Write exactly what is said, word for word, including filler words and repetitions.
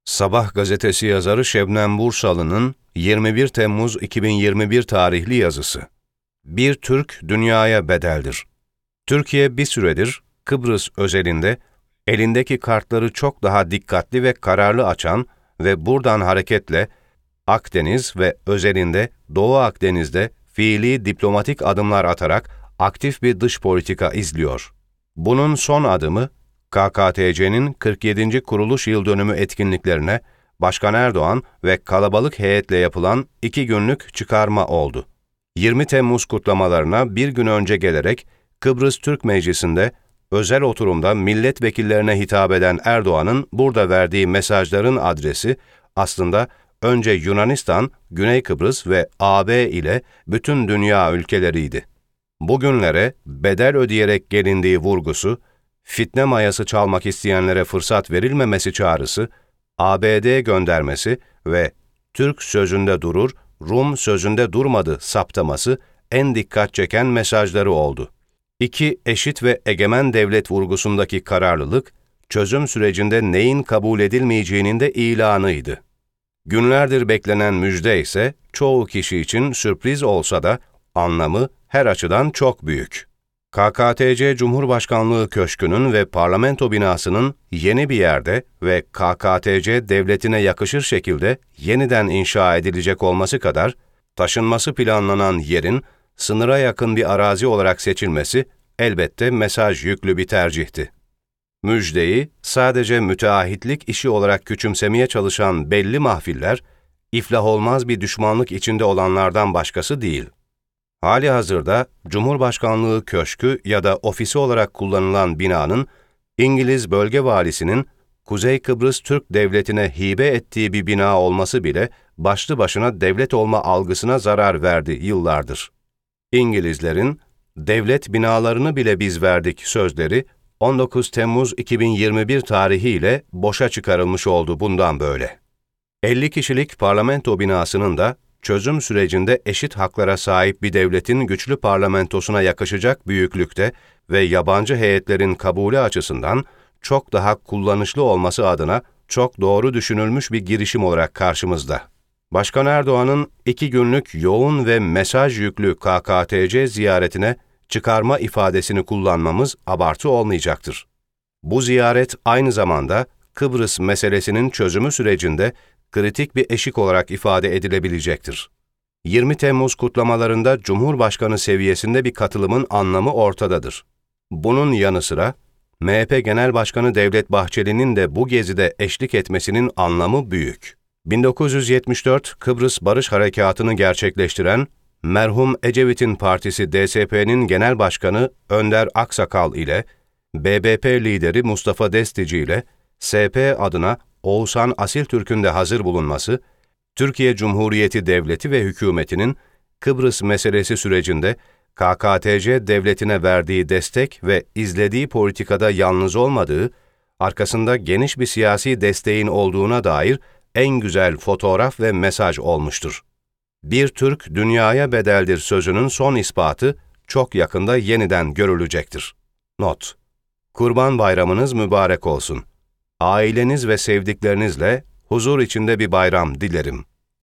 Sabah gazetesi yazarı Şebnem Bursalı'nın yirmi bir Temmuz iki bin yirmi bir tarihli yazısı. Bir Türk dünyaya bedeldir. Türkiye bir süredir Kıbrıs özelinde elindeki kartları çok daha dikkatli ve kararlı açan ve buradan hareketle Akdeniz ve özelinde Doğu Akdeniz'de fiili diplomatik adımlar atarak aktif bir dış politika izliyor. Bunun son adımı, K K T C'nin kırk yedinci kuruluş yıl dönümü etkinliklerine Başkan Erdoğan ve kalabalık heyetle yapılan iki günlük çıkarma oldu. yirmi Temmuz kutlamalarına bir gün önce gelerek Kıbrıs Türk Meclisi'nde özel oturumda milletvekillerine hitap eden Erdoğan'ın burada verdiği mesajların adresi aslında önce Yunanistan, Güney Kıbrıs ve A B ile bütün dünya ülkeleriydi. Bugünlere bedel ödeyerek gelindiği vurgusu, fitne mayası çalmak isteyenlere fırsat verilmemesi çağrısı, A B D göndermesi ve Türk sözünde durur, Rum sözünde durmadı saptaması en dikkat çeken mesajları oldu. İki eşit ve egemen devlet vurgusundaki kararlılık, çözüm sürecinde neyin kabul edilmeyeceğinin de ilanıydı. Günlerdir beklenen müjde ise çoğu kişi için sürpriz olsa da anlamı her açıdan çok büyük. K K T C Cumhurbaşkanlığı Köşkü'nün ve parlamento binasının yeni bir yerde ve K K T C devletine yakışır şekilde yeniden inşa edilecek olması kadar, taşınması planlanan yerin sınıra yakın bir arazi olarak seçilmesi elbette mesaj yüklü bir tercihti. Müjdeyi sadece müteahhitlik işi olarak küçümsemeye çalışan belli mahfiller, iflah olmaz bir düşmanlık içinde olanlardan başkası değil. Halihazırda Cumhurbaşkanlığı Köşkü ya da ofisi olarak kullanılan binanın İngiliz bölge valisinin Kuzey Kıbrıs Türk Devleti'ne hibe ettiği bir bina olması bile başlı başına devlet olma algısına zarar verdi yıllardır. İngilizlerin devlet binalarını bile biz verdik sözleri on dokuz Temmuz iki bin yirmi bir tarihiyle boşa çıkarılmış oldu bundan böyle. elli kişilik parlamento binasının da çözüm sürecinde eşit haklara sahip bir devletin güçlü parlamentosuna yakışacak büyüklükte ve yabancı heyetlerin kabulü açısından çok daha kullanışlı olması adına çok doğru düşünülmüş bir girişim olarak karşımızda. Başkan Erdoğan'ın iki günlük yoğun ve mesaj yüklü K K T C ziyaretine çıkarma ifadesini kullanmamız abartı olmayacaktır. Bu ziyaret aynı zamanda Kıbrıs meselesinin çözümü sürecinde kritik bir eşik olarak ifade edilebilecektir. yirmi Temmuz kutlamalarında Cumhurbaşkanı seviyesinde bir katılımın anlamı ortadadır. Bunun yanı sıra, M H P Genel Başkanı Devlet Bahçeli'nin de bu gezide eşlik etmesinin anlamı büyük. bin dokuz yüz yetmiş dört Kıbrıs Barış Harekatı'nı gerçekleştiren, merhum Ecevit'in partisi D S P'nin Genel Başkanı Önder Aksakal ile B B P lideri Mustafa Destici ile S P adına Oğuzhan Asiltürk'ün de hazır bulunması, Türkiye Cumhuriyeti Devleti ve hükümetinin Kıbrıs meselesi sürecinde K K T C devletine verdiği destek ve izlediği politikada yalnız olmadığı, arkasında geniş bir siyasi desteğin olduğuna dair en güzel fotoğraf ve mesaj olmuştur. Bir Türk dünyaya bedeldir sözünün son ispatı çok yakında yeniden görülecektir. Not: Kurban Bayramınız mübarek olsun. Aileniz ve sevdiklerinizle huzur içinde bir bayram dilerim.